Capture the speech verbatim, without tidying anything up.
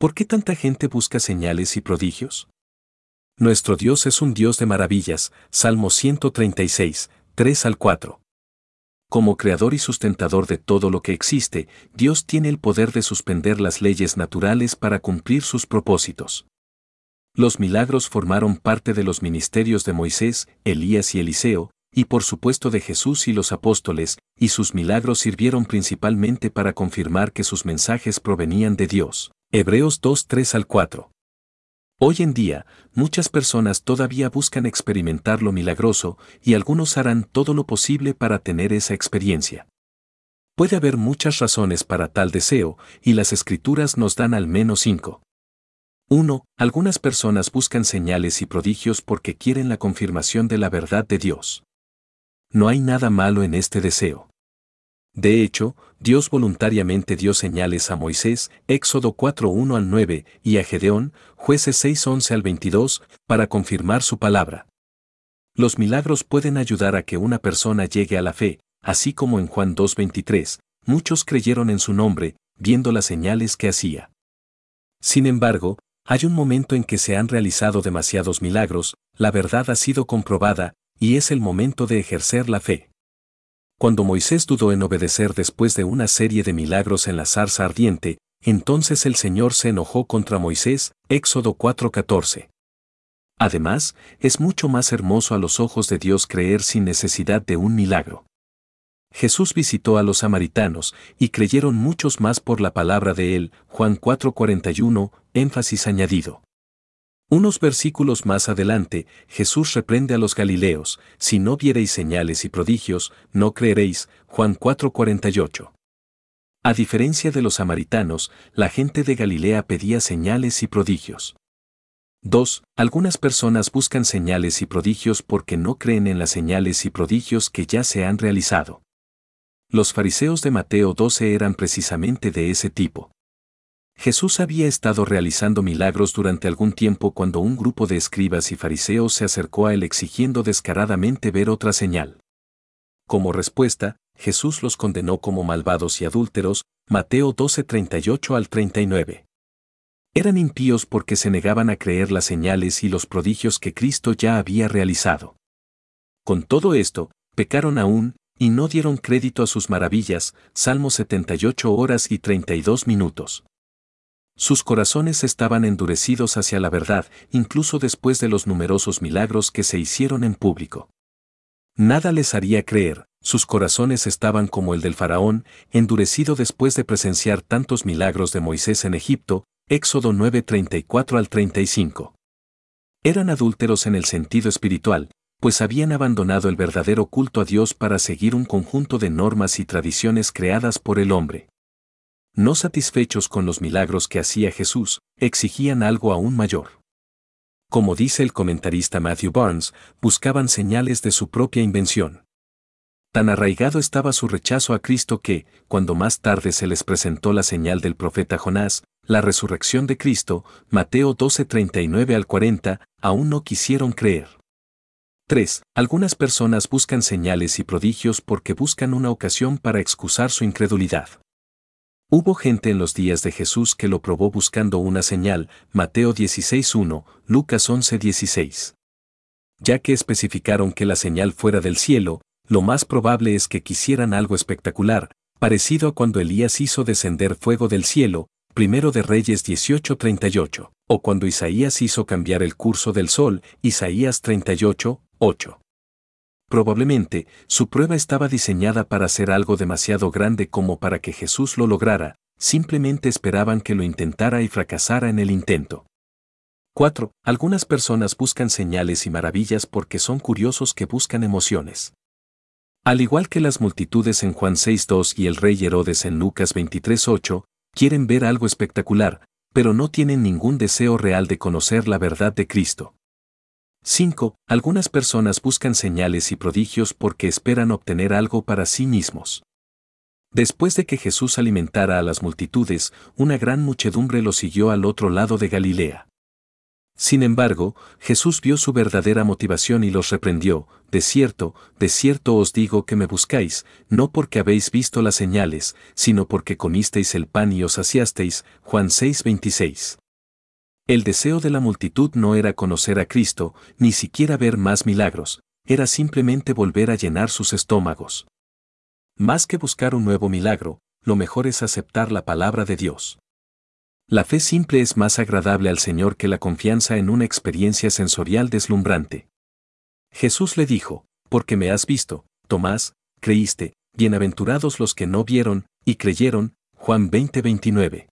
¿Por qué tanta gente busca señales y prodigios? Nuestro Dios es un Dios de maravillas, Salmo ciento treinta y seis, tres al cuatro. Como creador y sustentador de todo lo que existe, Dios tiene el poder de suspender las leyes naturales para cumplir sus propósitos. Los milagros formaron parte de los ministerios de Moisés, Elías y Eliseo, y por supuesto de Jesús y los apóstoles, y sus milagros sirvieron principalmente para confirmar que sus mensajes provenían de Dios. Hebreos dos, tres al cuatro. Hoy en día, muchas personas todavía buscan experimentar lo milagroso y algunos harán todo lo posible para tener esa experiencia. Puede haber muchas razones para tal deseo, y las Escrituras nos dan al menos cinco. uno. Algunas personas buscan señales y prodigios porque quieren la confirmación de la verdad de Dios. No hay nada malo en este deseo. De hecho, Dios voluntariamente dio señales a Moisés, Éxodo cuatro, uno al nueve, y a Gedeón, Jueces seis, once al veintidós, para confirmar su palabra. Los milagros pueden ayudar a que una persona llegue a la fe, así como en Juan dos, veintitrés, muchos creyeron en su nombre, viendo las señales que hacía. Sin embargo, hay un momento en que se han realizado demasiados milagros, la verdad ha sido comprobada, y es el momento de ejercer la fe. Cuando Moisés dudó en obedecer después de una serie de milagros en la zarza ardiente, entonces el Señor se enojó contra Moisés, Éxodo cuatro, catorce. Además, es mucho más hermoso a los ojos de Dios creer sin necesidad de un milagro. Jesús visitó a los samaritanos, y creyeron muchos más por la palabra de él, Juan cuatro, cuarenta y uno, énfasis añadido. Unos versículos más adelante, Jesús reprende a los galileos, si no viereis señales y prodigios, no creeréis, Juan cuatro, cuarenta y ocho. A diferencia de los samaritanos, la gente de Galilea pedía señales y prodigios. dos. Algunas personas buscan señales y prodigios porque no creen en las señales y prodigios que ya se han realizado. Los fariseos de Mateo doce eran precisamente de ese tipo. Jesús había estado realizando milagros durante algún tiempo cuando un grupo de escribas y fariseos se acercó a él exigiendo descaradamente ver otra señal. Como respuesta, Jesús los condenó como malvados y adúlteros, Mateo doce, treinta y ocho al treinta y nueve. Eran impíos porque se negaban a creer las señales y los prodigios que Cristo ya había realizado. Con todo esto, pecaron aún, y no dieron crédito a sus maravillas, Salmo setenta y ocho horas y treinta y dos minutos. Sus corazones estaban endurecidos hacia la verdad, incluso después de los numerosos milagros que se hicieron en público. Nada les haría creer, sus corazones estaban como el del faraón, endurecido después de presenciar tantos milagros de Moisés en Egipto, Éxodo nueve, treinta y cuatro al treinta y cinco. Eran adúlteros en el sentido espiritual, pues habían abandonado el verdadero culto a Dios para seguir un conjunto de normas y tradiciones creadas por el hombre. No satisfechos con los milagros que hacía Jesús, exigían algo aún mayor. Como dice el comentarista Matthew Barnes, buscaban señales de su propia invención. Tan arraigado estaba su rechazo a Cristo que, cuando más tarde se les presentó la señal del profeta Jonás, la resurrección de Cristo, Mateo doce, treinta y nueve al cuarenta, aún no quisieron creer. tres. Algunas personas buscan señales y prodigios porque buscan una ocasión para excusar su incredulidad. Hubo gente en los días de Jesús que lo probó buscando una señal, Mateo dieciséis, uno, Lucas once, dieciséis. Ya que especificaron que la señal fuera del cielo, lo más probable es que quisieran algo espectacular, parecido a cuando Elías hizo descender fuego del cielo, Primero de Reyes dieciocho, treinta y ocho, o cuando Isaías hizo cambiar el curso del sol, Isaías treinta y ocho, ocho. Probablemente, su prueba estaba diseñada para ser algo demasiado grande como para que Jesús lo lograra, simplemente esperaban que lo intentara y fracasara en el intento. cuatro. Algunas personas buscan señales y maravillas porque son curiosos que buscan emociones. Al igual que las multitudes en Juan seis, dos y el rey Herodes en Lucas veintitrés, ocho, quieren ver algo espectacular, pero no tienen ningún deseo real de conocer la verdad de Cristo. cinco. Algunas personas buscan señales y prodigios porque esperan obtener algo para sí mismos. Después de que Jesús alimentara a las multitudes, una gran muchedumbre lo siguió al otro lado de Galilea. Sin embargo, Jesús vio su verdadera motivación y los reprendió: de cierto, de cierto os digo que me buscáis, no porque habéis visto las señales, sino porque comisteis el pan y os saciasteis. Juan seis veintiséis. El deseo de la multitud no era conocer a Cristo, ni siquiera ver más milagros, era simplemente volver a llenar sus estómagos. Más que buscar un nuevo milagro, lo mejor es aceptar la palabra de Dios. La fe simple es más agradable al Señor que la confianza en una experiencia sensorial deslumbrante. Jesús le dijo: porque me has visto, Tomás, creíste. Bienaventurados los que no vieron y creyeron. Juan veinte veintinueve.